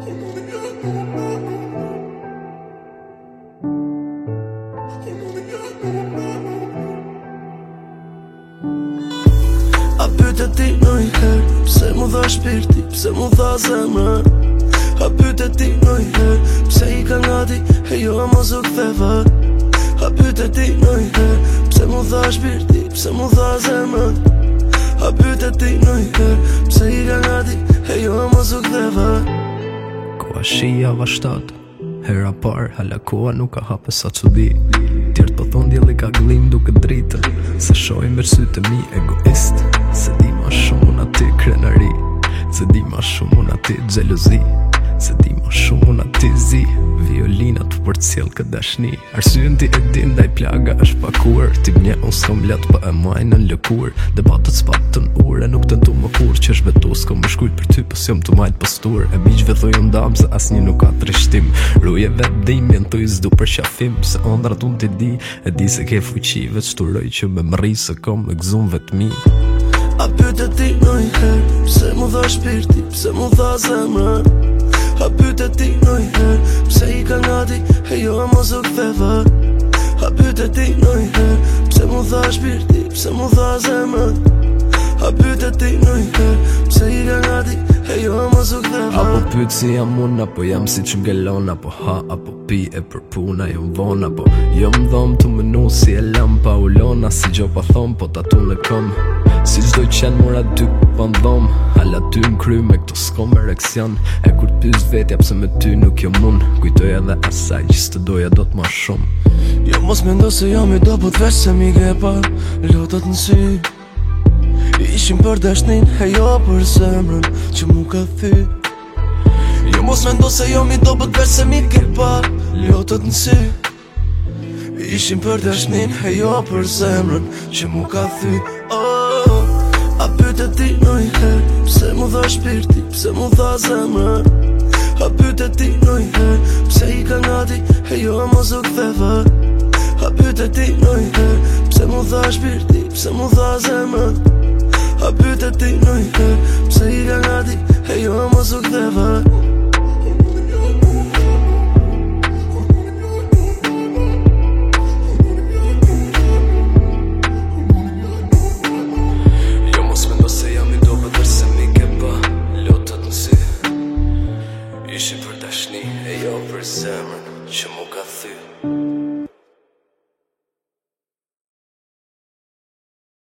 A pyte ti nojher, pse mu dha shpirti, pse mu dha zemra. A pyte ti nojher, pse I ka ngati, e jo a mos u ktheva. A pyte ti nojher, pse mu dha shpirti, pse mu dha zemra. A pyte ti nojher, pse I ka ngati, e jo a mos u ktheva. Koha shia vashtat, hera par, hala koha nuk ka hape sa çudi. Tjertë po thon djelli ka glim duke dritën, se shojnë ver sytë mi egoist. Se di ma shumë unë aty krenari, se di ma shumë unë aty xhelozi, se di ma shumë unë aty zi. Violinat për t'sjell këtë dashni, arsyen ti e din ndaj plaga është pakur. Ti mje unë s'kom let pa e majnë në lëkur. Debatët s'patën ure, nuk të ndu më kur. Që është vetu s'kom më shkujt për ty, pës jom të majtë postur. E miqve thoj unë dam se as një nuk ka trishtim. Ruje vetë dimjen të I zdu për shafim. Se ondrat unë ti di, e di se ke fuqi. Veç turoj që me më rri se kom e gzum vetë mi. A pyte ti nojher, pse mu dha shpirti, pse mu dha zemra. A pyte ti nojher, pse I ka ngati, e jo a mos u ktheva. A pyte ti nojher, pse mu dha shpirti, pse mu dha zemra. A pyte ti nojher, pse I ka ngati, e jo a mos u ktheva. Apo pyt si jam unë, apo jam si që m'gelon. Apo ha, apo pi e për puna jom von. Apo jom dhom të mënu si e lampa ulona. Si gjo pa thom, po tatu në kom. Si gjdoj qenë mora dy pa ndhom. Hala ty m'kry me këto s'kom ereksion. E kur t'pys vetja pse me ty nuk jo mun. Kujtoj edhe asaj që s'të doja do t'ma shumë. Jo mos mendo se jam I dobut veç se mi ke pa lotët në sy. Ishim për dashnin, e jo për zemrën që mu ka thy. Jo mos mendo se jam I dobut veç se mi ke pa lotët në sy. Ishim për dashnin, e jo për zemrën që mu ka thy. A pyte ti nojher, pse mu dha shpirti, pse mu dha zemra. A pyte ti nojher, pse I ka ngati, e jo a mos u ktheva. A pyte ti nojher, pse mu dha shpirti, pse mu dha zemra. A pyte ti nojher, pse I ka ngati, e jo a mos u ktheva.